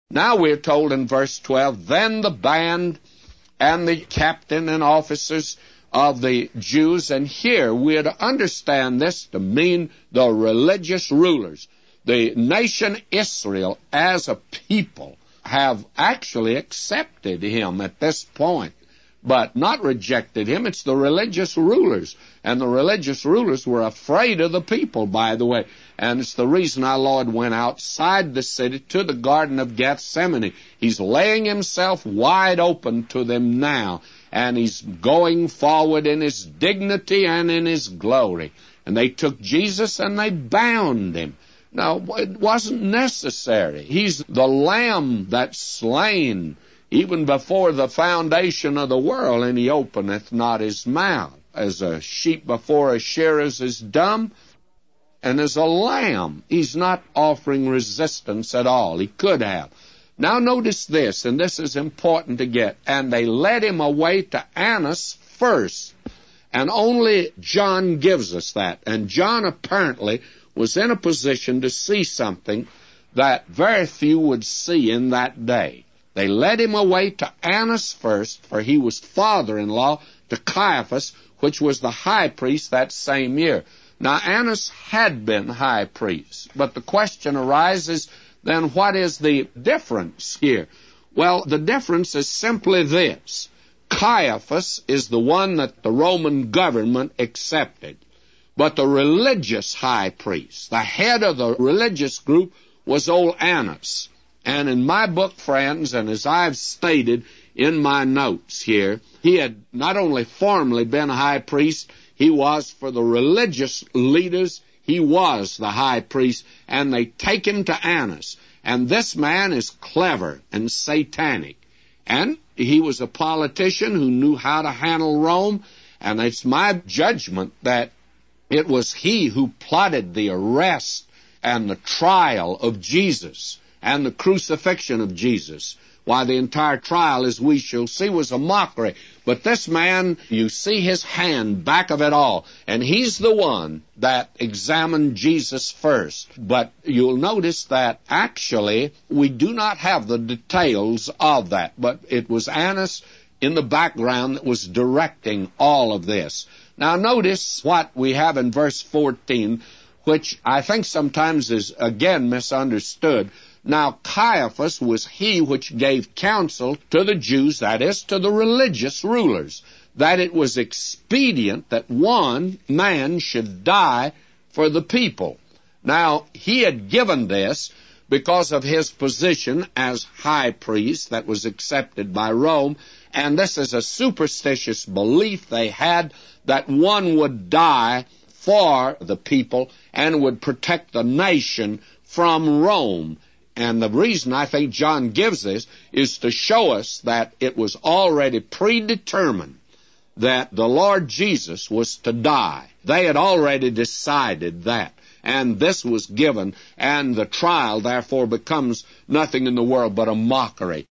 Now we're told in verse 12, then the band and the captain and officers of the Jews, and here we're to understand this to mean the religious rulers. The nation Israel as a people have actually accepted him at this point, but not rejected him. It's the religious rulers. And the religious rulers were afraid of the people, by the way. And it's the reason our Lord went outside the city to the Garden of Gethsemane. He's laying himself wide open to them now. And he's going forward in his dignity and in his glory. And they took Jesus and they bound him. Now, it wasn't necessary. He's the Lamb that's slain even before the foundation of the world, and he openeth not his mouth. As a sheep before a shearers is dumb, and as a lamb, he's not offering resistance at all. He could have. Now notice this, and this is important to get. And they led him away to Annas first. And only John gives us that. And John apparently was in a position to see something that very few would see in that day. They led him away to Annas first, for he was father-in-law to Caiaphas, which was the high priest that same year. Now, Annas had been high priest, but the question arises, then what is the difference here? Well, the difference is simply this. Caiaphas is the one that the Roman government accepted, but the religious high priest, the head of the religious group, was old Annas. And in my book, friends, and as I've stated in my notes here, he had not only formally been a high priest, he was for the religious leaders, he was the high priest, and they take him to Annas. And this man is clever and satanic. And he was a politician who knew how to handle Rome, and it's my judgment that it was he who plotted the arrest and the trial of Jesus and the crucifixion of Jesus. Why, the entire trial, as we shall see, was a mockery. But this man, you see his hand back of it all, and he's the one that examined Jesus first. But you'll notice that actually we do not have the details of that, but it was Annas in the background that was directing all of this. Now notice what we have in verse 14, which I think sometimes is again misunderstood. Now Caiaphas was he which gave counsel to the Jews, that is, to the religious rulers, that it was expedient that one man should die for the people. Now, he had given this because of his position as high priest that was accepted by Rome, and this is a superstitious belief they had that one would die for the people and would protect the nation from Rome. And the reason I think John gives this is to show us that it was already predetermined that the Lord Jesus was to die. They had already decided that. And this was given, and the trial, therefore, becomes nothing in the world but a mockery.